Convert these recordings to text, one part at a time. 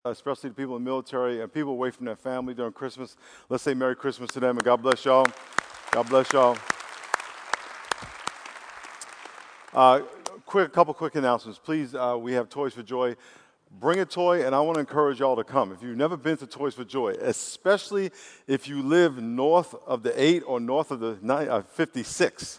especially the people in the military and people away from their family during Christmas. Let's say Merry Christmas to them, and God bless y'all. God bless y'all. Couple quick announcements. Please, we have Toys for Joy. Bring a toy, and I want to encourage y'all to come. If you've never been to Toys for Joy, especially if you live north of the 8 or north of the 56,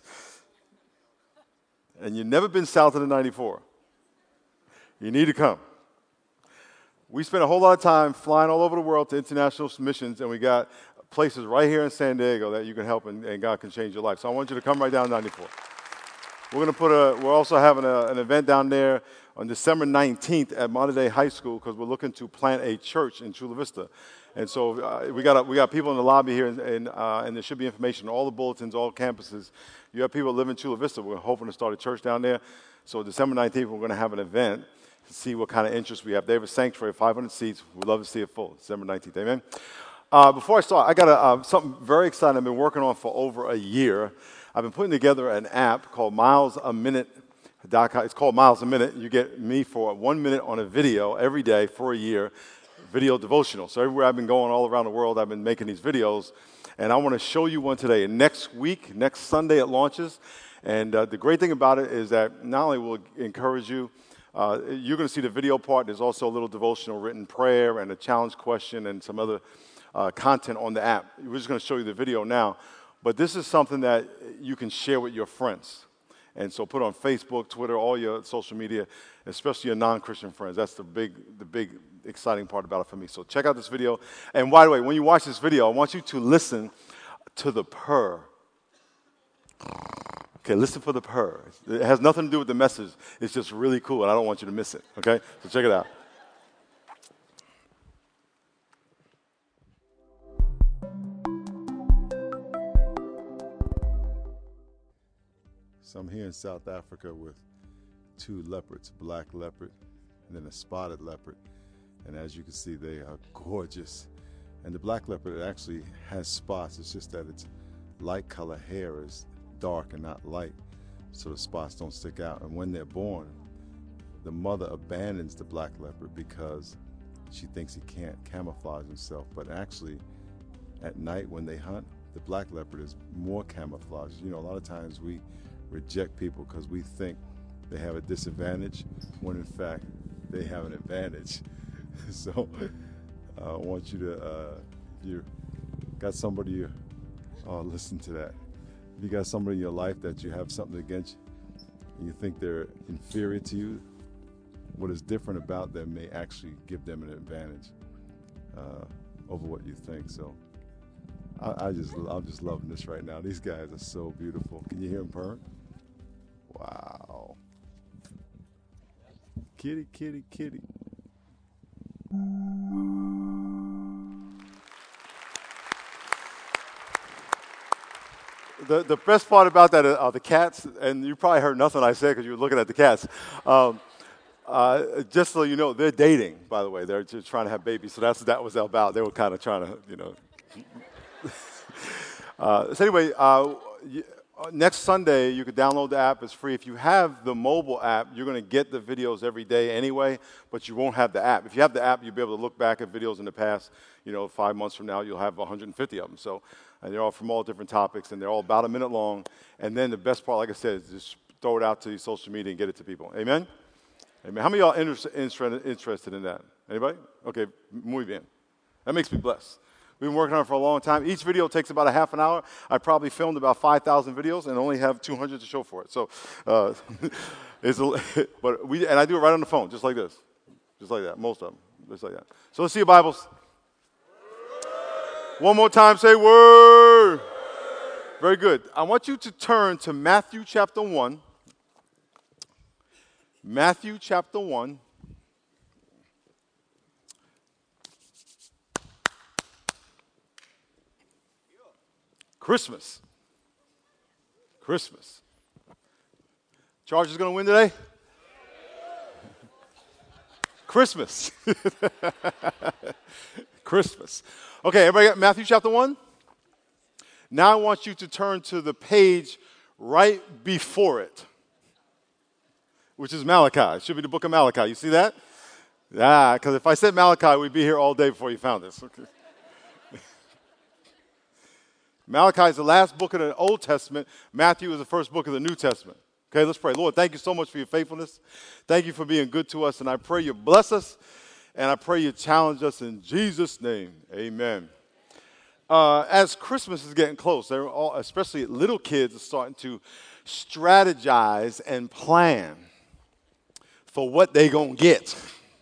and you've never been south of the 94, you need to come. We spend a whole lot of time flying all over the world to international missions, and we got places right here in San Diego that you can help, and God can change your life. So I want you to come right down to 94. We're also having an event down there on December 19th at Monterey High School because we're looking to plant a church in Chula Vista. And so we got people in the lobby here, and there should be information on all the bulletins, all campuses. You have people that live in Chula Vista. We're hoping to start a church down there. So December 19th, we're going to have an event to see what kind of interest we have. They have a sanctuary, 500 seats. We'd love to see it full, December 19th. Amen. Before I start, I got something very exciting I've been working on for over a year. I've been putting together an app called MilesAMinute.com. It's called Miles a Minute. You get me for 1 minute on a video every day for a year, video devotional. So everywhere I've been going all around the world, I've been making these videos. And I want to show you one today. And next Sunday, it launches. And the great thing about it is that not only will it encourage you, you're going to see the video part. There's also a little devotional written prayer and a challenge question and some other content on the app. We're just going to show you the video now. But this is something that you can share with your friends. And so put on Facebook, Twitter, all your social media, especially your non-Christian friends. That's the big exciting part about it for me. So check out this video. And by the way, when you watch this video, I want you to listen to the purr. Okay, listen for the purr. It has nothing to do with the message. It's just really cool, and I don't want you to miss it. Okay? So check it out. So I'm here in South Africa with 2 leopards, a black leopard and then a spotted leopard. And as you can see, they are gorgeous. And the black leopard actually has spots. It's just that its light color hair is dark and not light, so the spots don't stick out. And when they're born, the mother abandons the black leopard because she thinks he can't camouflage himself. But actually, at night when they hunt, the black leopard is more camouflaged. You know, a lot of times we reject people because we think they have a disadvantage when in fact they have an advantage. So I want you to, you got somebody, listen to that. If you got somebody in your life that you have something against and you think they're inferior to you, what is different about them may actually give them an advantage over what you think. So I'm just loving this right now. These guys are so beautiful. Can you hear them purring? Wow. Kitty, kitty, kitty. The best part about that are the cats, and you probably heard nothing I said because you were looking at the cats. Just so you know, they're dating, by the way. They're just trying to have babies, so that was about. They were kind of trying to, you know. So anyway, next Sunday, you can download the app. It's free. If you have the mobile app, you're going to get the videos every day anyway, but you won't have the app. If you have the app, you'll be able to look back at videos in the past. You know, 5 months from now, you'll have 150 of them. So, and they're all from all different topics, and they're all about a minute long. And then the best part, like I said, is just throw it out to your social media and get it to people. Amen? Amen. How many of y'all interested in that? Anybody? Okay, muy bien. That makes me blessed. We've been working on it for a long time. Each video takes about a half an hour. I probably filmed about 5,000 videos and only have 200 to show for it. So, and I do it right on the phone, just like this. Just like that, most of them, just like that. So let's see your Bibles. One more time, say word. Very good. I want you to turn to Matthew chapter 1. Matthew chapter 1. Christmas. Chargers going to win today? Christmas. Christmas. Okay, everybody got Matthew chapter 1? Now I want you to turn to the page right before it, which is Malachi. It should be the book of Malachi. You see that? Yeah, because if I said Malachi, we'd be here all day before you found this. Okay. Malachi is the last book of the Old Testament. Matthew is the first book of the New Testament. Okay, let's pray. Lord, thank you so much for your faithfulness. Thank you for being good to us, and I pray you bless us, and I pray you challenge us in Jesus' name. Amen. As Christmas is getting close, especially little kids are starting to strategize and plan for what they gonna get.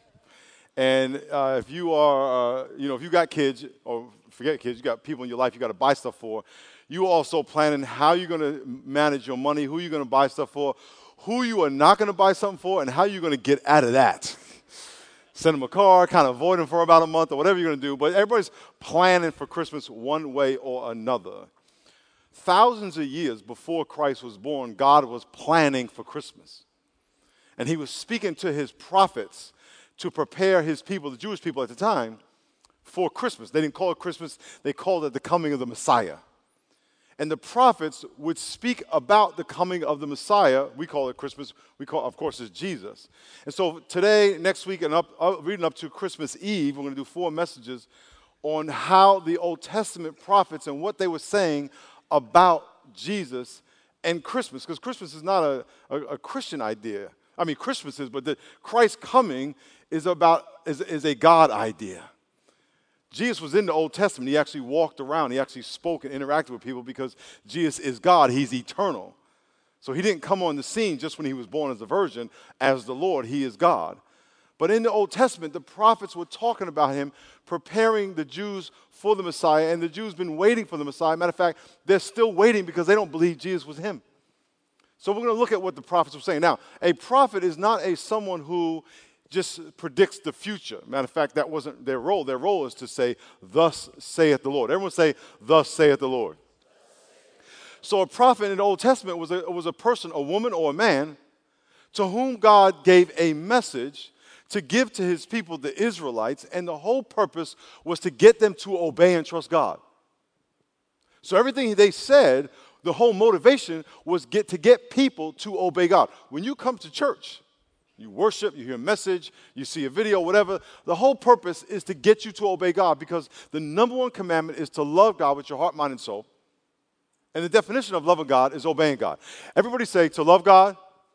And if you are, if you got kids, or forget kids, you got people in your life you got to buy stuff for, you also planning how you're going to manage your money, who you're going to buy stuff for, who you are not going to buy something for, and how you're going to get out of that. Send them a card, kind of avoid them for about a month or whatever you're going to do, but everybody's planning for Christmas one way or another. Thousands of years before Christ was born, God was planning for Christmas. And he was speaking to his prophets to prepare his people, the Jewish people at the time, for Christmas. They didn't call it Christmas, they called it the coming of the Messiah. And the prophets would speak about the coming of the Messiah. We call it Christmas. Of course, it's Jesus. And so today, next week, and reading up to Christmas Eve, we're going to do 4 messages on how the Old Testament prophets and what they were saying about Jesus and Christmas. Because Christmas is not a Christian idea. I mean, Christmas is, but the Christ coming is a God idea. Jesus was in the Old Testament. He actually walked around. He actually spoke and interacted with people because Jesus is God. He's eternal. So he didn't come on the scene just when he was born as a virgin. As the Lord, he is God. But in the Old Testament, the prophets were talking about him, preparing the Jews for the Messiah, and the Jews been waiting for the Messiah. Matter of fact, they're still waiting because they don't believe Jesus was him. So we're going to look at what the prophets were saying. Now, a prophet is not someone who just predicts the future. Matter of fact, that wasn't their role. Their role is to say, thus saith the Lord. Everyone say, thus saith the Lord. So a prophet in the Old Testament was a person, a woman or a man, to whom God gave a message to give to his people, the Israelites, and the whole purpose was to get them to obey and trust God. So everything they said, the whole motivation was to get people to obey God. When you come to church, you worship, you hear a message, you see a video, whatever. The whole purpose is to get you to obey God because the number one commandment is to love God with your heart, mind, and soul. And the definition of loving God is obeying God. Everybody say, to love God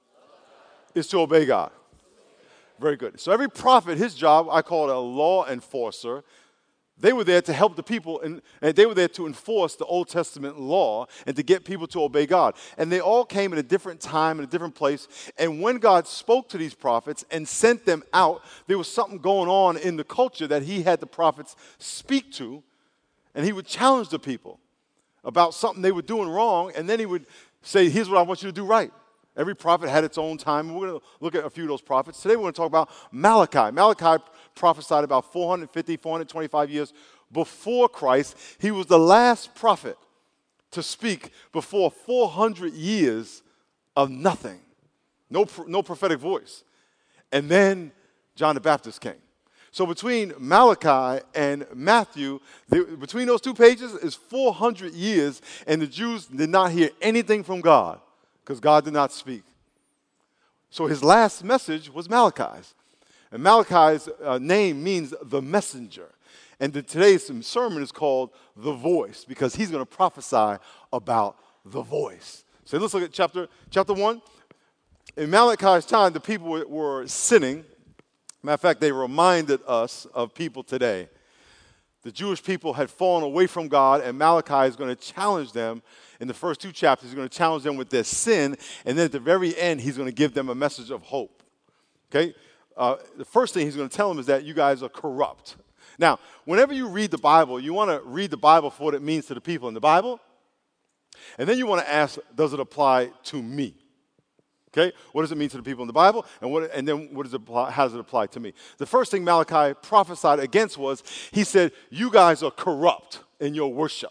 is to obey God. Very good. So every prophet, his job, I call it a law enforcer. They were there to help the people, and they were there to enforce the Old Testament law and to get people to obey God. And they all came at a different time, in a different place. And when God spoke to these prophets and sent them out, there was something going on in the culture that he had the prophets speak to, and he would challenge the people about something they were doing wrong, and then he would say, here's what I want you to do right. Every prophet had its own time. We're going to look at a few of those prophets. Today we're going to talk about Malachi. Malachi prophesied about 425 years before Christ. He was the last prophet to speak before 400 years of nothing. No prophetic voice. And then John the Baptist came. So between Malachi and Matthew, between those 2 pages is 400 years, and the Jews did not hear anything from God because God did not speak. So his last message was Malachi's. And Malachi's name means the messenger. And today's sermon is called The Voice because he's going to prophesy about the voice. So let's look at chapter 1. In Malachi's time, the people were sinning. Matter of fact, they reminded us of people today. The Jewish people had fallen away from God, and Malachi is going to challenge them. In the first 2 chapters, he's going to challenge them with their sin, and then at the very end, he's going to give them a message of hope. Okay? The first thing he's going to tell them is that you guys are corrupt. Now, whenever you read the Bible, you want to read the Bible for what it means to the people in the Bible, and then you want to ask, does it apply to me? Okay, what does it mean to the people in the Bible, and then how does it apply to me? The first thing Malachi prophesied against was, he said, you guys are corrupt in your worship.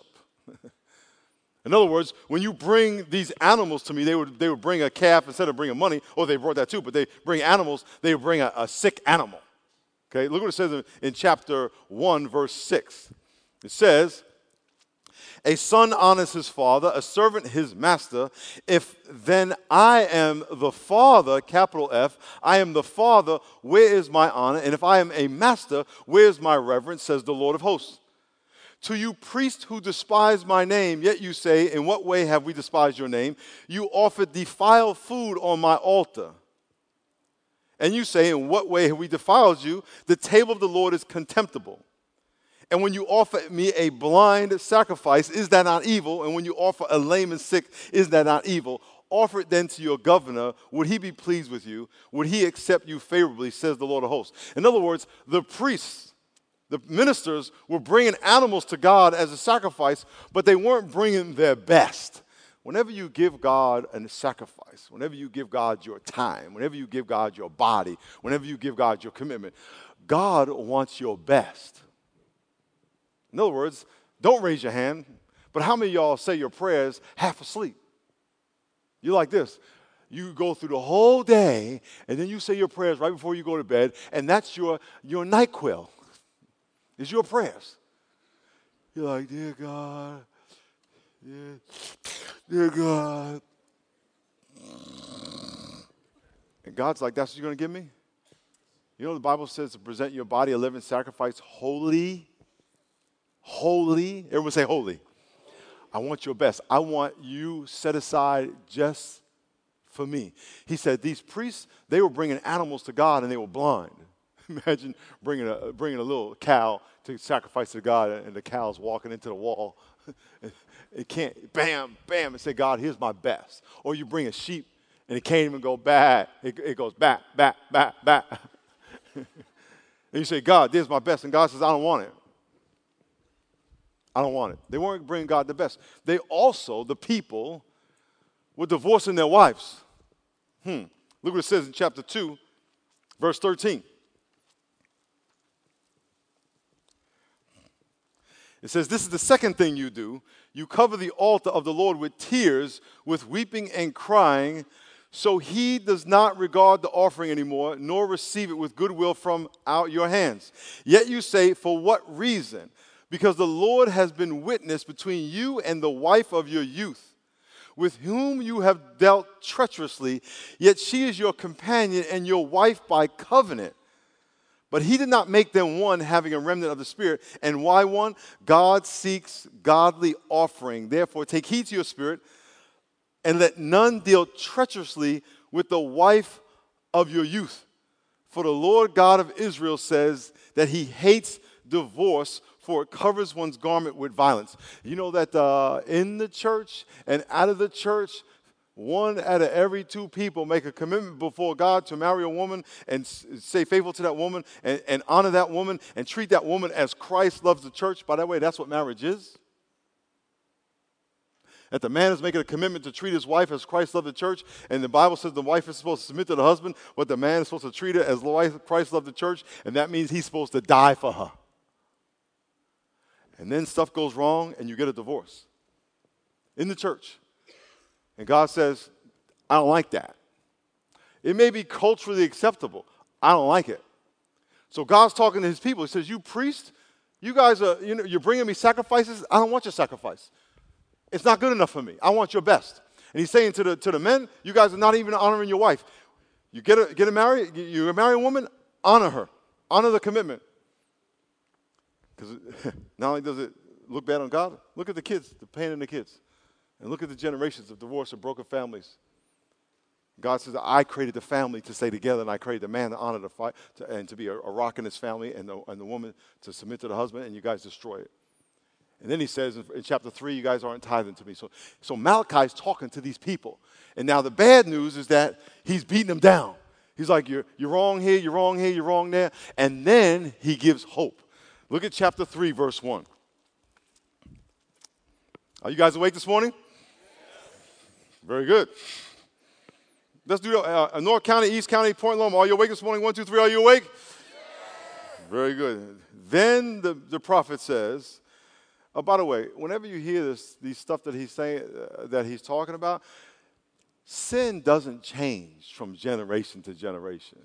In other words, when you bring these animals to me, they would bring a calf instead of bringing money, or they brought that too, but they bring animals, they would bring a sick animal. Okay, look what it says in chapter 1, verse 6. It says, A son honors his father, a servant his master. If then I am the father, capital F, I am the father, where is my honor? And if I am a master, where is my reverence, says the Lord of hosts. To you priests who despise my name, yet you say, in what way have we despised your name? You offer defiled food on my altar. And you say, in what way have we defiled you? The table of the Lord is contemptible. And when you offer me a blind sacrifice, is that not evil? And when you offer a lame and sick, is that not evil? Offer it then to your governor. Would he be pleased with you? Would he accept you favorably, says the Lord of hosts. In other words, the priests, the ministers were bringing animals to God as a sacrifice, but they weren't bringing their best. Whenever you give God a sacrifice, whenever you give God your time, whenever you give God your body, whenever you give God your commitment, God wants your best. In other words, don't raise your hand, but how many of y'all say your prayers half asleep? You're like this. You go through the whole day, and then you say your prayers right before you go to bed, and that's your NyQuil. It's your prayers. You're like, dear God, dear God. And God's like, that's what you're going to give me? You know the Bible says to present your body a living sacrifice, holy. Holy. Everyone say holy. I want your best. I want you set aside just for me. He said these priests, they were bringing animals to God and they were blind. Imagine bringing a little cow to sacrifice to God and the cow's walking into the wall. It can't, bam, bam, and say, God, here's my best. Or you bring a sheep and it can't even go back. It goes back, back, back, back. And you say, God, there's my best. And God says, I don't want it. I don't want it. They weren't bringing God the best. They also, the people, were divorcing their wives. Look what it says in chapter 2, verse 13. It says, this is the second thing you do. You cover the altar of the Lord with tears, with weeping and crying, so he does not regard the offering anymore, nor receive it with goodwill from out your hands. Yet you say, for what reason? Because the Lord has been witness between you and the wife of your youth, with whom you have dealt treacherously, yet she is your companion and your wife by covenant. But he did not make them one, having a remnant of the Spirit. And why one? God seeks godly offering. Therefore, take heed to your spirit, and let none deal treacherously with the wife of your youth. For the Lord God of Israel says that he hates divorce, for it covers one's garment with violence. You know that in the church and out of the church, 1 out of every 2 people make a commitment before God to marry a woman and stay faithful to that woman and honor that woman and treat that woman as Christ loves the church. By the way, that's what marriage is. That the man is making a commitment to treat his wife as Christ loved the church, and the Bible says the wife is supposed to submit to the husband, but the man is supposed to treat her as Christ loved the church, and that means he's supposed to die for her. And then stuff goes wrong, and you get a divorce in the church. And God says, I don't like that. It may be culturally acceptable. I don't like it. So God's talking to his people. He says, you priests, you guys are, you're bringing me sacrifices. I don't want your sacrifice. It's not good enough for me. I want your best. And he's saying to the men, you guys are not even honoring your wife. You get a married, you marry a woman, honor her. Honor the commitment. Because not only does it look bad on God, look at the kids, the pain in the kids. And look at the generations of divorce and broken families. God says, I created the family to stay together, and I created the man to honor the fight and to be a rock in his family, and the woman to submit to the husband, and you guys destroy it. And then he says in chapter 3, you guys aren't tithing to me. So Malachi's talking to these people. And now the bad news is that he's beating them down. He's like, you're wrong here, you're wrong here, you're wrong there. And then he gives hope. Look at chapter 3, verse 1. Are you guys awake this morning? Very good. Let's do North County, East County, Point Loma. Are you awake this morning? 1, 2, 3. Are you awake? Yes. Very good. Then the prophet says, by the way, whenever you hear these stuff that he's saying, that he's talking about, sin doesn't change from generation to generation.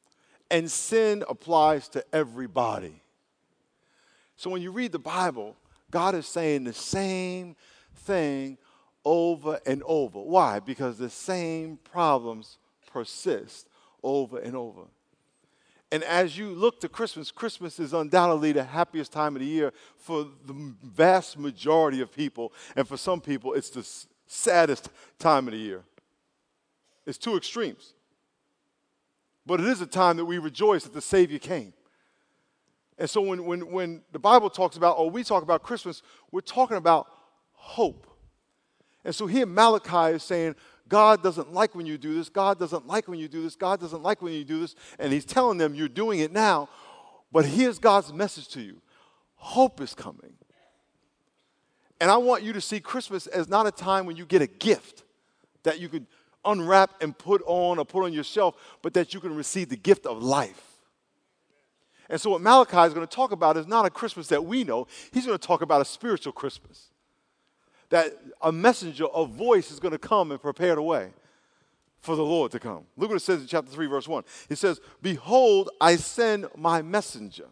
And sin applies to everybody. So when you read the Bible, God is saying the same thing over and over. Why? Because the same problems persist over and over. And as you look to Christmas, Christmas is undoubtedly the happiest time of the year for the vast majority of people. And for some people, it's the saddest time of the year. It's two extremes. But it is a time that we rejoice that the Savior came. And so when the Bible talks about, or we talk about Christmas, we're talking about hope. And so here Malachi is saying, God doesn't like when you do this. God doesn't like when you do this. God doesn't like when you do this. And he's telling them you're doing it now. But here's God's message to you. Hope is coming. And I want you to see Christmas as not a time when you get a gift that you could unwrap and put on your shelf, but that you can receive the gift of life. And so what Malachi is going to talk about is not a Christmas that we know. He's going to talk about a spiritual Christmas. That a messenger, a voice is going to come and prepare the way for the Lord to come. Look what it says in chapter 3, verse 1. It says, behold, I send my messenger.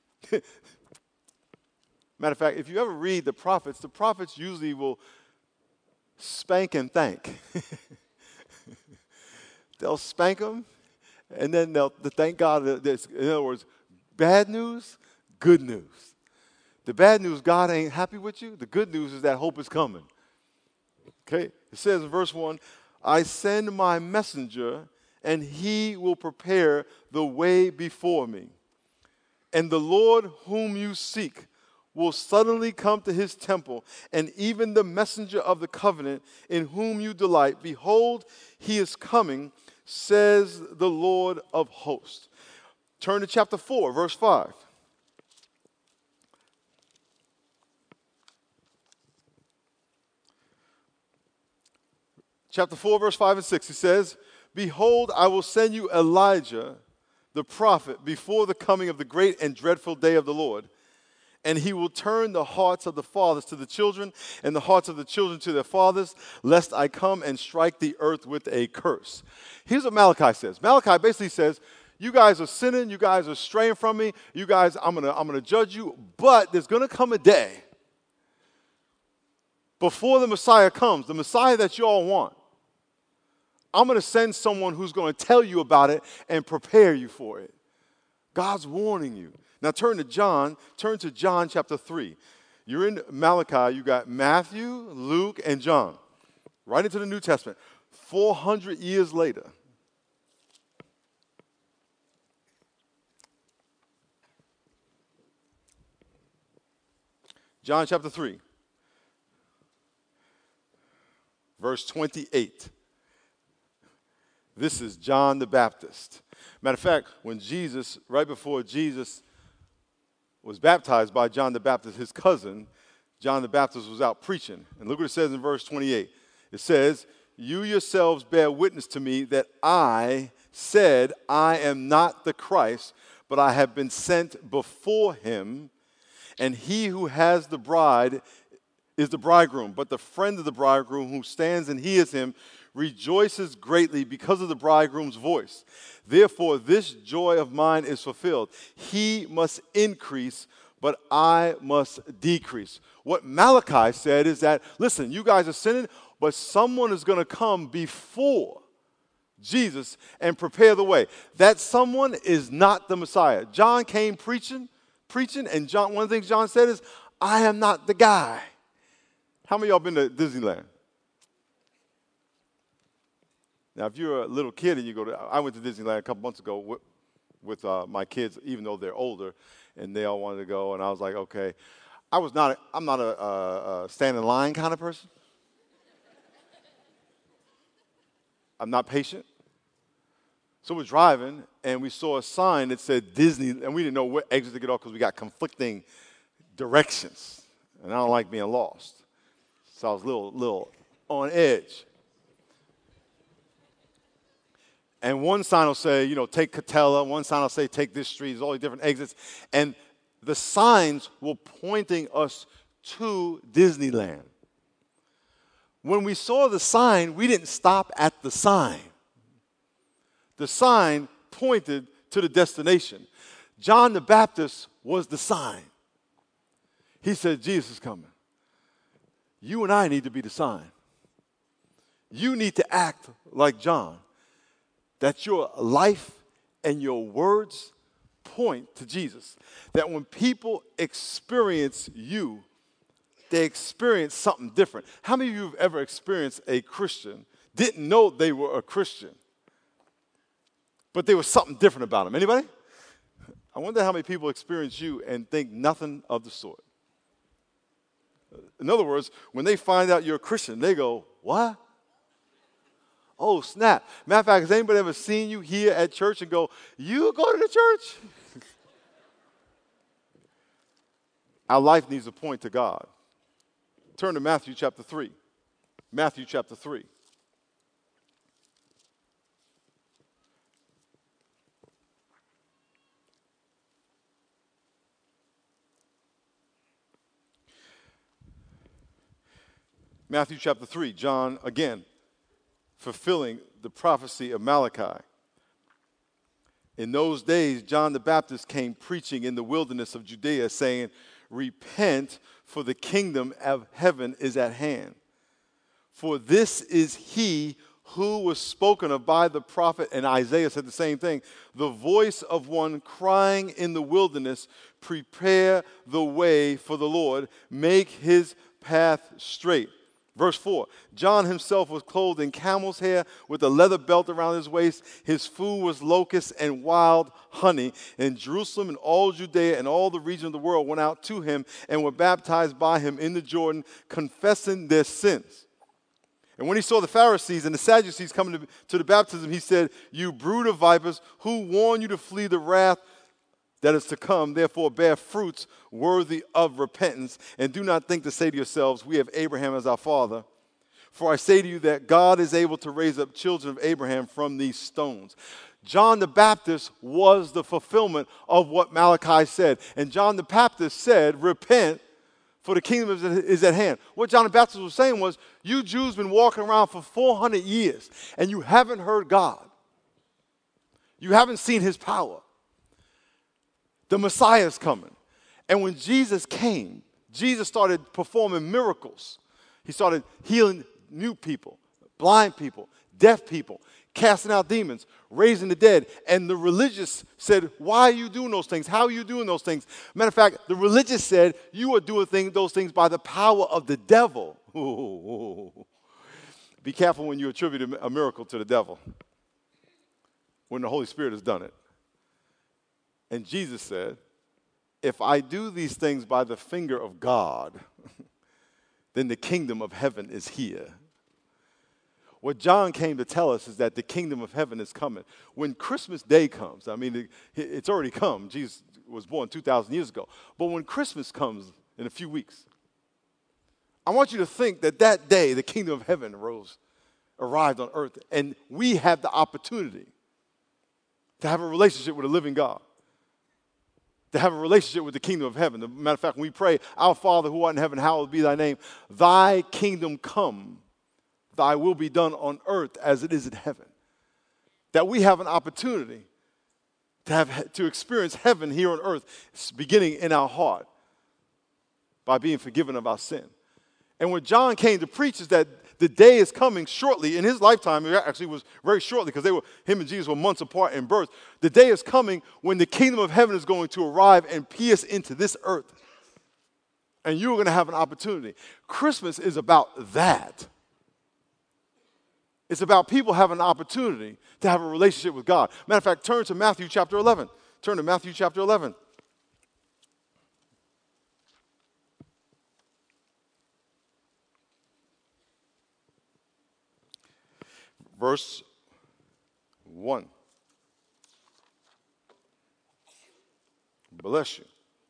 Matter of fact, if you ever read the prophets usually will spank and thank. They'll spank them, and then they'll thank God. In other words, bad news, good news. The bad news, God ain't happy with you. The good news is that hope is coming. Okay? It says in verse 1, I send my messenger, and he will prepare the way before me. And the Lord whom you seek will suddenly come to his temple, and even the messenger of the covenant in whom you delight. Behold, he is coming, says the Lord of hosts. Turn to chapter 4, verse 5. Chapter 4, verse 5 and 6, he says, behold, I will send you Elijah, the prophet, before the coming of the great and dreadful day of the Lord. And he will turn the hearts of the fathers to the children, and the hearts of the children to their fathers, lest I come and strike the earth with a curse. Here's what Malachi says. Malachi basically says, you guys are sinning, you guys are straying from me, you guys, I'm gonna judge you, but there's gonna come a day before the Messiah comes, the Messiah that you all want. I'm going to send someone who's going to tell you about it and prepare you for it. God's warning you. Now turn to John chapter 3. You're in Malachi, you got Matthew, Luke, and John. Right into the New Testament. 400 years later. John chapter 3. Verse 28. This is John the Baptist. Matter of fact, right before Jesus was baptized by John the Baptist, his cousin, John the Baptist was out preaching. And look what it says in verse 28. It says, you yourselves bear witness to me that I said I am not the Christ, but I have been sent before him. And he who has the bride is the bridegroom, but the friend of the bridegroom who stands and hears him rejoices greatly because of the bridegroom's voice. Therefore, this joy of mine is fulfilled. He must increase, but I must decrease. What Malachi said is that, listen, you guys are sinning, but someone is going to come before Jesus and prepare the way. That someone is not the Messiah. John came preaching, and one of the things John said is, I am not the guy. How many of y'all been to Disneyland? Now, if you're a little kid and I went to Disneyland a couple months ago with my kids, even though they're older, and they all wanted to go, and I was like, okay. I'm not a stand in line kind of person. I'm not patient. So we're driving, and we saw a sign that said Disney, and we didn't know what exit to get off because we got conflicting directions, and I don't like being lost. So I was a little on edge. And one sign will say, take Catella. One sign will say, take this street. There's all these different exits. And the signs were pointing us to Disneyland. When we saw the sign, we didn't stop at the sign. The sign pointed to the destination. John the Baptist was the sign. He said, Jesus is coming. You and I need to be the sign. You need to act like John, that your life and your words point to Jesus. That when people experience you, they experience something different. How many of you have ever experienced a Christian, didn't know they were a Christian, but there was something different about them? Anybody? I wonder how many people experience you and think nothing of the sort. In other words, when they find out you're a Christian, they go, what? Oh, snap. Matter of fact, has anybody ever seen you here at church and go, you go to the church? Our life needs to point to God. Turn to Matthew chapter 3. Matthew chapter 3. Matthew chapter 3, John again, fulfilling the prophecy of Malachi. In those days, John the Baptist came preaching in the wilderness of Judea, saying, repent, for the kingdom of heaven is at hand. For this is he who was spoken of by the prophet, and Isaiah said the same thing, the voice of one crying in the wilderness, prepare the way for the Lord, make his path straight. Verse 4, John himself was clothed in camel's hair with a leather belt around his waist. His food was locusts and wild honey. And Jerusalem and all Judea and all the region of the world went out to him and were baptized by him in the Jordan, confessing their sins. And when he saw the Pharisees and the Sadducees coming to the baptism, he said, you brood of vipers, who warned you to flee the wrath that is to come, therefore bear fruits worthy of repentance, and do not think to say to yourselves, we have Abraham as our father. For I say to you that God is able to raise up children of Abraham from these stones. John the Baptist was the fulfillment of what Malachi said. And John the Baptist said, repent, for the kingdom is at hand. What John the Baptist was saying was, you Jews been walking around for 400 years, and you haven't heard God. You haven't seen his power. The Messiah is coming. And when Jesus came, Jesus started performing miracles. He started healing new people, blind people, deaf people, casting out demons, raising the dead. And the religious said, why are you doing those things? How are you doing those things? Matter of fact, the religious said, you are doing those things by the power of the devil. Ooh. Be careful when you attribute a miracle to the devil, when the Holy Spirit has done it. And Jesus said, if I do these things by the finger of God, then the kingdom of heaven is here. What John came to tell us is that the kingdom of heaven is coming. When Christmas Day comes, I mean, it's already come. Jesus was born 2,000 years ago. But when Christmas comes in a few weeks, I want you to think that that day the kingdom of heaven arrived on earth, and we have the opportunity to have a relationship with a living God, to have a relationship with the kingdom of heaven. As a matter of fact, when we pray, our Father who art in heaven, hallowed be thy name. Thy kingdom come, thy will be done on earth as it is in heaven. That we have an opportunity to experience heaven here on earth, beginning in our heart by being forgiven of our sin. And what John came to preach is that the day is coming shortly. In his lifetime, it actually was very shortly because him and Jesus were months apart in birth. The day is coming when the kingdom of heaven is going to arrive and pierce into this earth. And you're going to have an opportunity. Christmas is about that. It's about people having an opportunity to have a relationship with God. Matter of fact, turn to Matthew chapter 11. Turn to Matthew chapter 11. Verse 1. Bless you.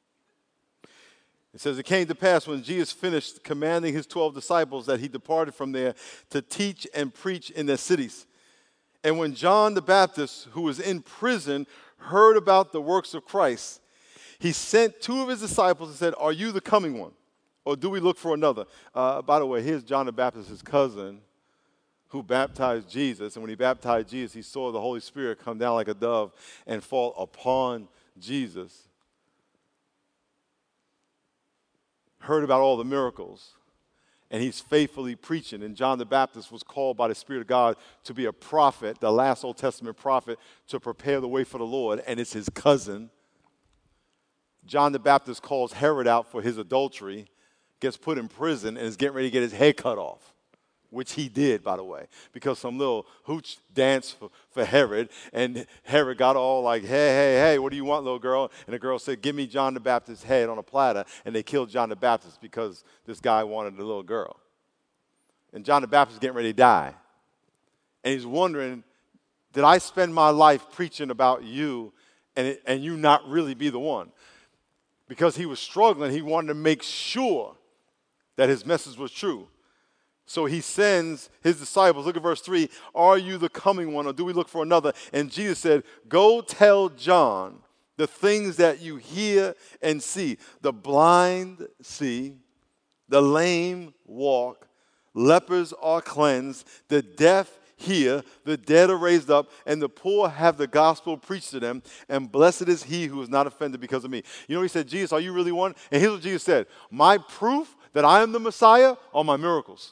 It says, it came to pass when Jesus finished commanding his 12 disciples that he departed from there to teach and preach in their cities. And when John the Baptist, who was in prison, heard about the works of Christ, he sent 2 of his disciples and said, are you the coming one? Or do we look for another? By the way, here's John the Baptist, his cousin, who baptized Jesus. And when he baptized Jesus, he saw the Holy Spirit come down like a dove and fall upon Jesus. heard about all the miracles, and he's faithfully preaching. And John the Baptist was called by the Spirit of God to be a prophet, the last Old Testament prophet, to prepare the way for the Lord. And it's his cousin. John the Baptist calls Herod out for his adultery, gets put in prison, and is getting ready to get his head cut off, which he did, by the way, because some little hooch danced for Herod, and Herod got all like, hey, what do you want, little girl? And the girl said, give me John the Baptist's head on a platter, and they killed John the Baptist because this guy wanted the little girl. And John the Baptist is getting ready to die, and he's wondering, did I spend my life preaching about you and you not really be the one? Because he was struggling, he wanted to make sure that his message was true. So he sends his disciples, look at verse 3, are you the coming one, or do we look for another? And Jesus said, go tell John the things that you hear and see. The blind see, the lame walk, lepers are cleansed, the deaf hear, the dead are raised up, and the poor have the gospel preached to them, and blessed is he who is not offended because of me. You know, he said, Jesus, are you really one? And here's what Jesus said, my proof that I am the Messiah are my miracles.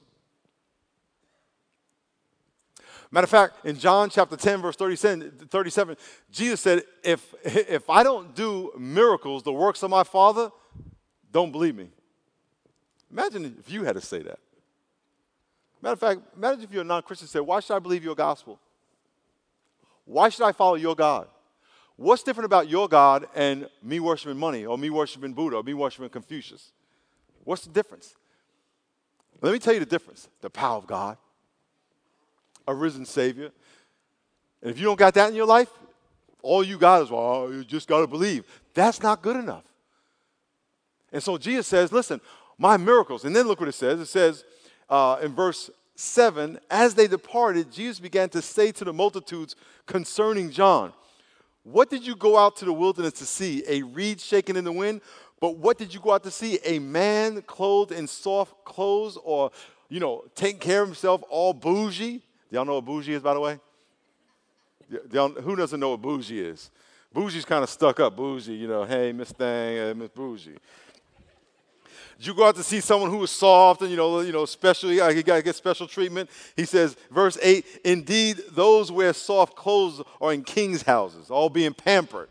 Matter of fact, in John chapter 10, verse 37, Jesus said, if I don't do miracles, the works of my Father, don't believe me. Imagine if you had to say that. Matter of fact, imagine if you're a non-Christian and said, why should I believe your gospel? Why should I follow your God? What's different about your God and me worshiping money, or me worshiping Buddha, or me worshiping Confucius? What's the difference? Let me tell you the difference. The power of God. A risen Savior. And if you don't got that in your life, all you got is, well, you just got to believe. That's not good enough. And so Jesus says, listen, my miracles. And then look what it says. It says in verse 7, as they departed, Jesus began to say to the multitudes concerning John, what did you go out to the wilderness to see? A reed shaken in the wind? But what did you go out to see? A man clothed in soft clothes, or, taking care of himself, all bougie? Do y'all know what bougie is, by the way? Who doesn't know what bougie is? Bougie's kind of stuck up. Bougie, hey, Miss Thing, Miss Bougie. Did you go out to see someone who was soft and, special, he got to get special treatment? He says, verse 8, indeed, those wear soft clothes are in king's houses, all being pampered.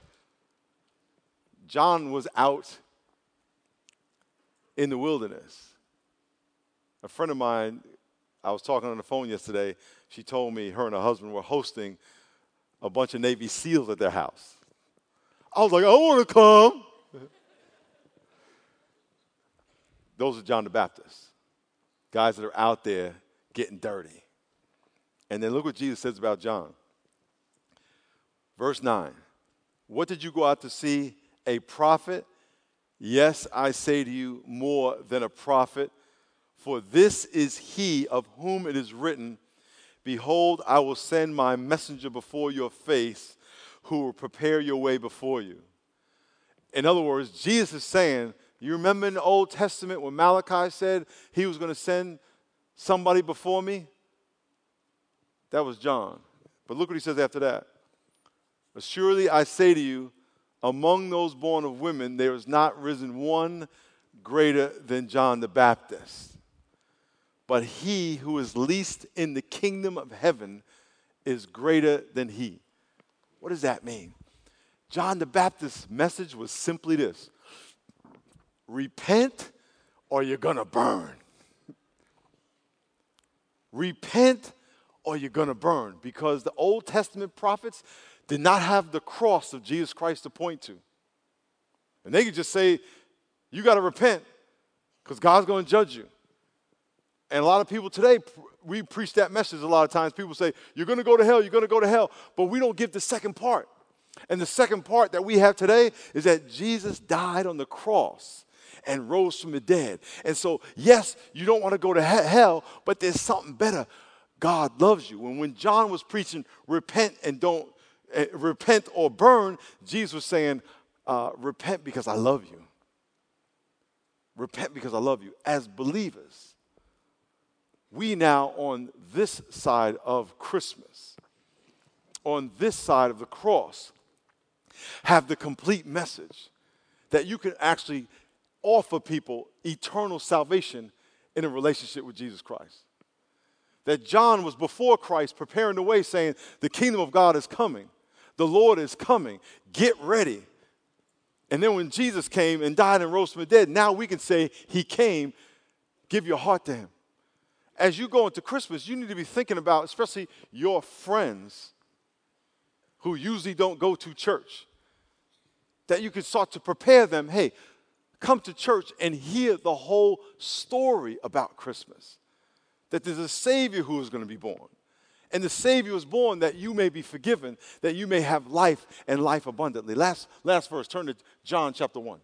John was out in the wilderness. A friend of mine, I was talking on the phone yesterday, she told me her and her husband were hosting a bunch of Navy SEALs at their house. I was like, I want to come. Those are John the Baptist, guys that are out there getting dirty. And then look what Jesus says about John. Verse 9, what did you go out to see? A prophet? Yes, I say to you, more than a prophet. For this is he of whom it is written, behold, I will send my messenger before your face, who will prepare your way before you. In other words, Jesus is saying, you remember in the Old Testament when Malachi said he was going to send somebody before me? That was John. But look what he says after that. Surely I say to you, among those born of women, there is not risen one greater than John the Baptist. But he who is least in the kingdom of heaven is greater than he. What does that mean? John the Baptist's message was simply this. Repent or you're going to burn. Repent or you're going to burn. Because the Old Testament prophets did not have the cross of Jesus Christ to point to. And they could just say, you got to repent because God's going to judge you. And a lot of people today, we preach that message a lot of times. People say, you're going to go to hell, you're going to go to hell. But we don't give the second part. And the second part that we have today is that Jesus died on the cross and rose from the dead. And so, yes, you don't want to go to hell, but there's something better. God loves you. And when John was preaching, repent or burn, Jesus was saying, repent because I love you. Repent because I love you. As believers, we now on this side of Christmas, on this side of the cross, have the complete message that you can actually offer people eternal salvation in a relationship with Jesus Christ. That John was before Christ preparing the way, saying, the kingdom of God is coming. The Lord is coming. Get ready. And then when Jesus came and died and rose from the dead, now we can say he came. Give your heart to him. As you go into Christmas, you need to be thinking about, especially your friends who usually don't go to church, that you can start to prepare them. Hey, come to church and hear the whole story about Christmas. That there's a Savior who is going to be born. And the Savior was born that you may be forgiven, that you may have life and life abundantly. Last verse, turn to John chapter 1.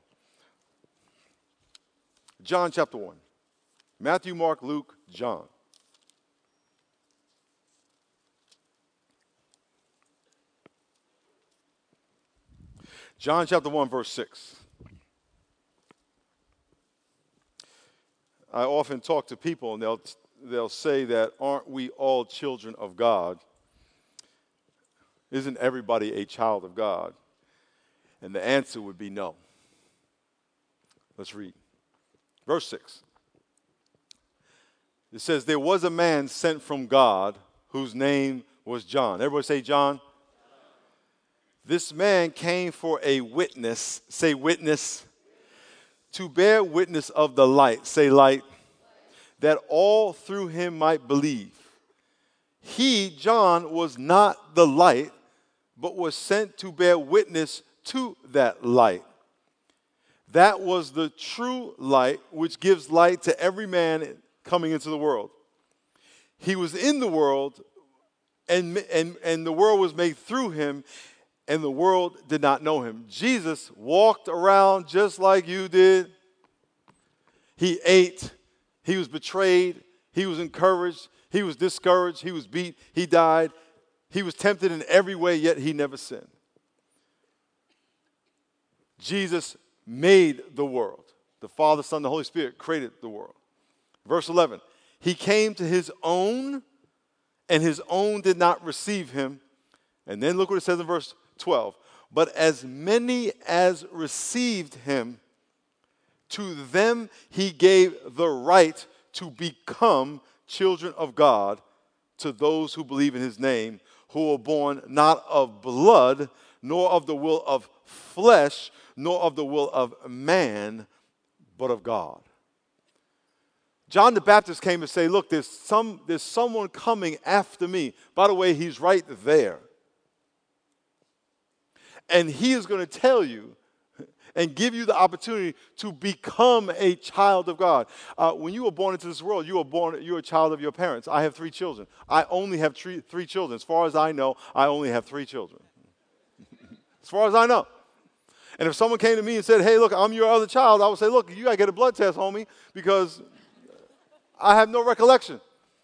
John chapter 1. Matthew, Mark, Luke, John. John chapter 1, verse 6. I often talk to people and they'll say that, aren't we all children of God? Isn't everybody a child of God? And the answer would be no. Let's read. Verse 6. It says, there was a man sent from God whose name was John. Everybody say John. This man came for a witness. Say witness. To bear witness of the light. Say light. That all through him might believe. He, John, was not the light, but was sent to bear witness to that light. That was the true light, which gives light to every man coming into the world. He was in the world, and the world was made through him, and the world did not know him. Jesus walked around just like you did. He ate. He was betrayed. He was encouraged. He was discouraged. He was beat. He died. He was tempted in every way, yet he never sinned. Jesus made the world. The Father, Son, the Holy Spirit created the world. Verse 11, he came to his own, and his own did not receive him. And then look what it says in verse 12. But as many as received him, to them he gave the right to become children of God, to those who believe in his name, who were born not of blood, nor of the will of flesh, nor of the will of man, but of God. John the Baptist came to say, look, there's someone coming after me. By the way, he's right there. And he is going to tell you and give you the opportunity to become a child of God. When you were born into this world, you're a child of your parents. I have 3 children. I only have three children. As far as I know, I only have 3 children. As far as I know. And if someone came to me and said, hey, look, I'm your other child, I would say, look, you got to get a blood test, homie, because I have no recollection.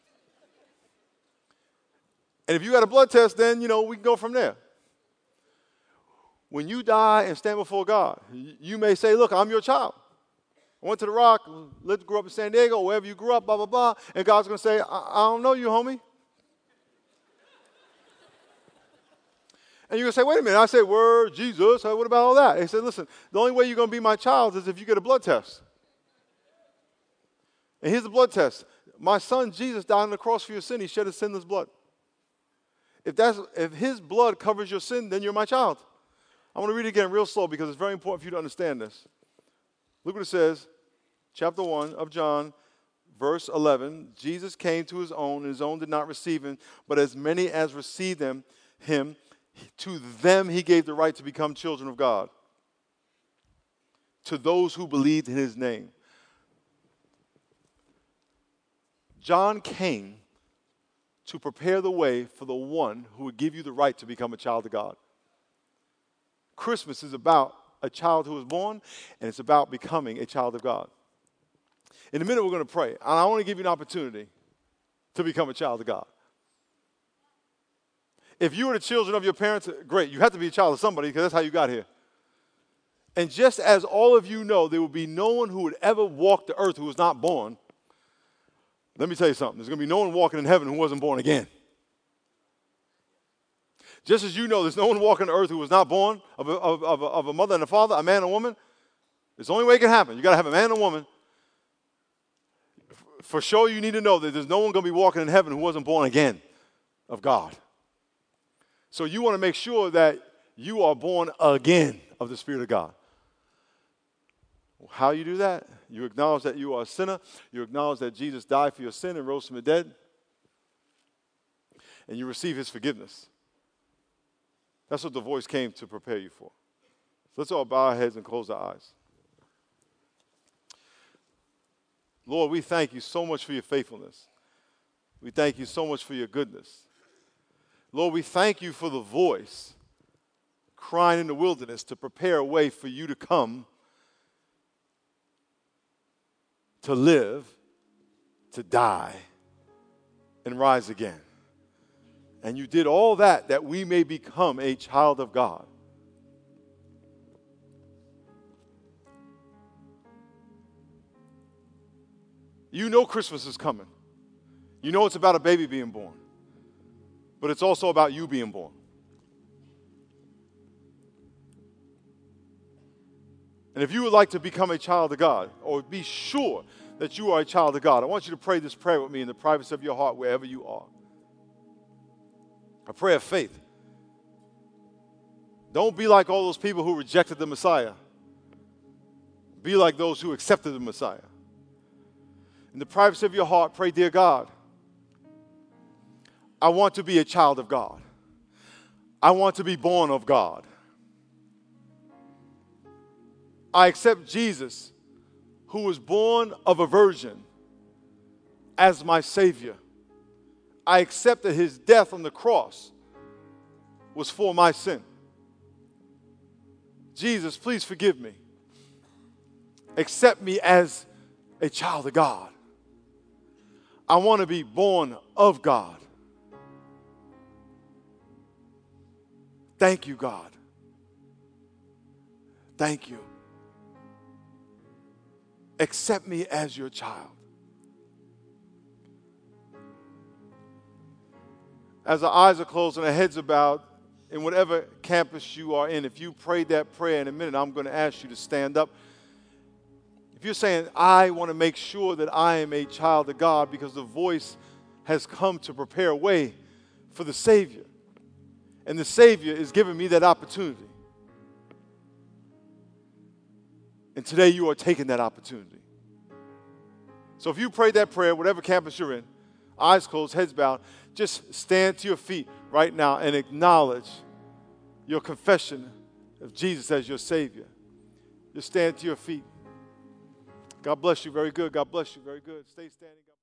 And if you got a blood test, then, we can go from there. When you die and stand before God, you may say, look, I'm your child. I went to the Rock, grew up in San Diego, wherever you grew up, blah, blah, blah. And God's going to say, I don't know you, homie. And you're going to say, wait a minute. I say, word, Jesus, what about all that? He said, listen, the only way you're going to be my child is if you get a blood test. And here's the blood test. My son Jesus died on the cross for your sin. He shed his sinless blood. If his blood covers your sin, then you're my child. I want to read it again real slow because it's very important for you to understand this. Look what it says, chapter 1 of John, verse 11. Jesus came to his own, and his own did not receive him, but as many as received him, to them he gave the right to become children of God, to those who believed in his name. John came to prepare the way for the one who would give you the right to become a child of God. Christmas is about a child who was born, and it's about becoming a child of God. In a minute, we're going to pray, and I want to give you an opportunity to become a child of God. If you were the children of your parents, great. You have to be a child of somebody because that's how you got here. And just as all of you know, there will be no one who would ever walk the earth who was not born. Let me tell you something. There's going to be no one walking in heaven who wasn't born again. Just as you know, there's no one walking the earth who was not born of a mother and a father, a man and a woman. It's the only way it can happen. You got to have a man and a woman. For sure, you need to know that there's no one going to be walking in heaven who wasn't born again of God. So you want to make sure that you are born again of the Spirit of God. How you do that? You acknowledge that you are a sinner. You acknowledge that Jesus died for your sin and rose from the dead. And you receive his forgiveness. That's what the voice came to prepare you for. Let's all bow our heads and close our eyes. Lord, we thank you so much for your faithfulness. We thank you so much for your goodness. Lord, we thank you for the voice crying in the wilderness to prepare a way for you to come, to live, to die, and rise again. And you did all that we may become a child of God. You know Christmas is coming. You know it's about a baby being born. But it's also about you being born. And if you would like to become a child of God, or be sure that you are a child of God, I want you to pray this prayer with me in the privacy of your heart wherever you are. A prayer of faith. Don't be like all those people who rejected the Messiah. Be like those who accepted the Messiah. In the privacy of your heart, pray, dear God, I want to be a child of God. I want to be born of God. I accept Jesus, who was born of a virgin, as my Savior. I accept that his death on the cross was for my sin. Jesus, please forgive me. Accept me as a child of God. I want to be born of God. Thank you, God. Thank you. Accept me as your child. As our eyes are closed and our heads are bowed, in whatever campus you are in, if you prayed that prayer in a minute, I'm going to ask you to stand up. If you're saying, I want to make sure that I am a child of God because the voice has come to prepare a way for the Savior, and the Savior is giving me that opportunity. And today you are taking that opportunity. So if you prayed that prayer, whatever campus you're in, eyes closed, heads bowed, just stand to your feet right now and acknowledge your confession of Jesus as your Savior. Just stand to your feet. God bless you. Very good. God bless you. Very good. Stay standing.